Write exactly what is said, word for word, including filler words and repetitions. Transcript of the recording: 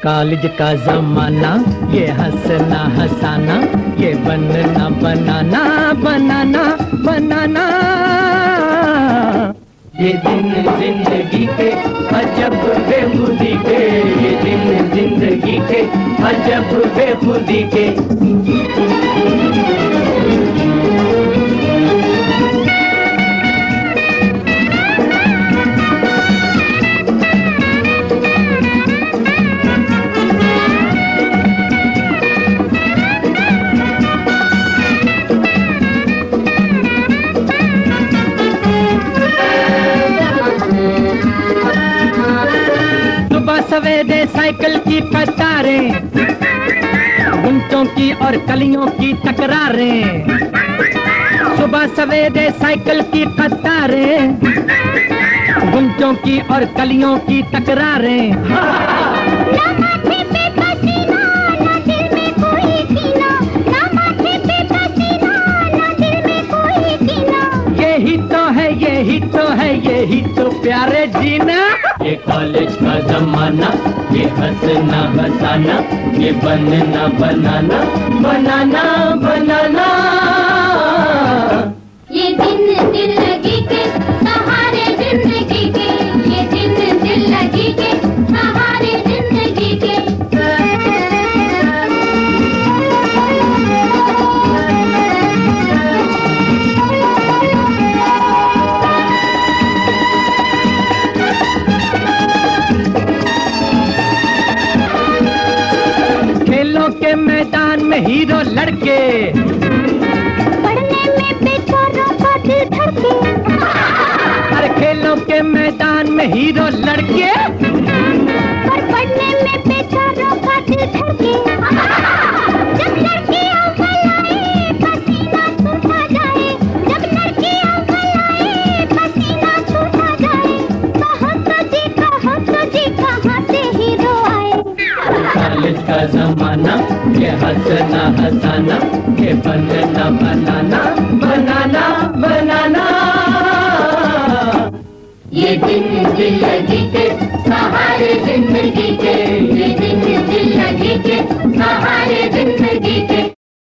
College का जमाना, ये हंसना हंसाना, ये बनना बनाना बनाना बनाना। ये दिन जिंदगी के अजब बेखुदी के, ये दिन जिंदगी के अजब बेखुदी के। सवेरे साइकिल की कतारें, गुंटों की और कलियों की टकरारें। सुबह सवेरे साइकिल की कतारें, गुंटों की और कलियों की टकरारें। यही तो है, यही तो है, यही तो प्यारे जीना। ये कॉलेज का जमाना, ये हंसना हंसाना, ये बनना बनाना बनाना बनाना। ये दिन जिंदगी के सहारे जिंदगी के, ये दिन जिंदगी के सहारे जिंदगी के। के मैदान में हीरो लड़के, पढ़ने में बेचारों का दिल धड़के। अरे खेलों के मैदान में हीरो लड़के, पर पढ़ने में बेचारों का दिल धड़के। जब लड़की अव्वल आए पसीना छूटा जाए, जब लड़की अव्वल आए पसीना छूटा जाए। कहो तो जी, कहो तो जी, कहाँ से हीरो आए। कॉलेज का जमाना, ये हंसना हंसाना, ये बनना बनाना बनाना बनाना। ये दिन जिंदगी के सहारे जिंदगी के, ये दिन जिंदगी के सहारे जिंदगी के।